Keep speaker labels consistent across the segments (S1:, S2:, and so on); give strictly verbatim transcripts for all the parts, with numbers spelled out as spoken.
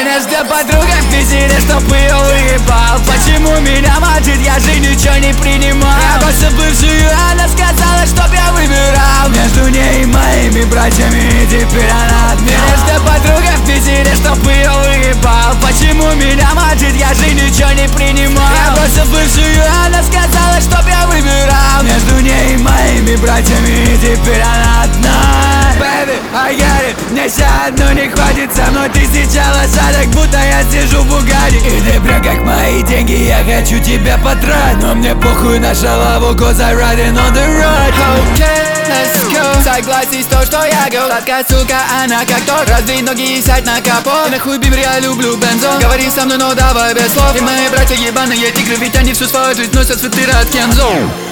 S1: Меня ждет подруга в Питере, чтоб ее выебал. Почему меня мочит, я же ничего не принимал. Я бросил бывшую, она сказала, чтоб я выбирал между ней и моими братьями, и теперь она от меня. Меня ждет подруга в Питере, чтоб ее выебал. Почему меня мочит, я же ничего не принимал. Я бросил бывшую, она сказала, чтоб я выбирал между ней и моими братьями, и теперь она одна. Baby, I get it, мне все одно не хватит. Со мной ты сейчас лошадок, будто я сижу в Бугади. И ты прям как мои деньги, я хочу тебя потратить. Но мне похуй на шалаву, cause I riding on the road. Okay, let's go. Согласись, то, что я говорю. Сладкая сука, она как то. Развей ноги и сядь на капот. И нахуй бибер, я люблю бензон. Говори со мной, но давай без слов. И мои братья ебаные тигры, ведь они всю свою жизнь носят свитеры от Кензо.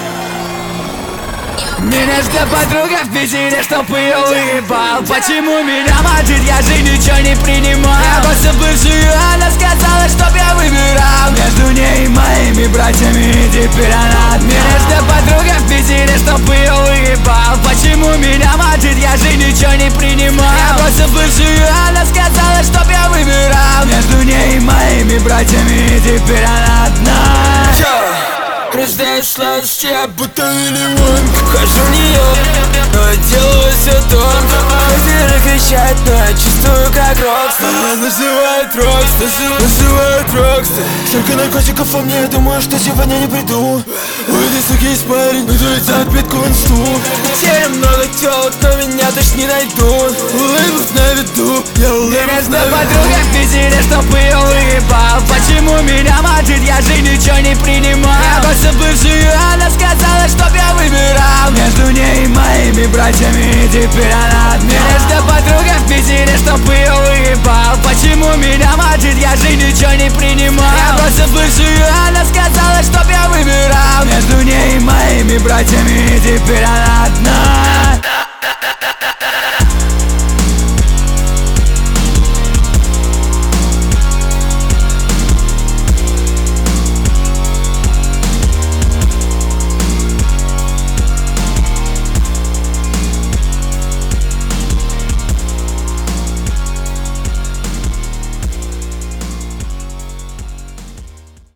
S1: Меня ждет подруга в Питере, чтоб ее выебал. Почему меня мочит, я же ничего не принимал. Я бросил бывшую, она сказала, чтоб я выбирал между ней и моими братьями, и теперь она от меня. Меня ждет подруга в Питере, чтоб ее выебал. Почему меня мочит, я же ничего не принимал. Я бросил бывшую, она сказала, чтоб я выбирал между ней и моими братьями, и теперь она одна.
S2: Рождаюсь сладости, я будто миллион. Хожу в нее, но я делаю все то. Хотели кричать, но я чувствую как рокстар. Она называет рокстар, называет рокстар. Столько наркотиков во мне, я думаю, что сегодня не приду. Уйди, суки, есть парень, ведут за отпитку в инсту. Теперь много телок, но меня точно не найдут. Улыбок на виду, я улыбок на виду.
S1: Подруга в Питере, чтоб ее выебал. Почему меня мочит, я же ничего не принимал. Бывшую, она сказала, чтоб я выбирал между ней и моими братьями, и теперь она от меня. Меня ждет подруга в Питере, чтоб ее выебал. Почему меня мочит, я же ничего не принимал. Я бросил бывшую, она сказала, чтоб я выбирал между ней и моими братьями, и теперь она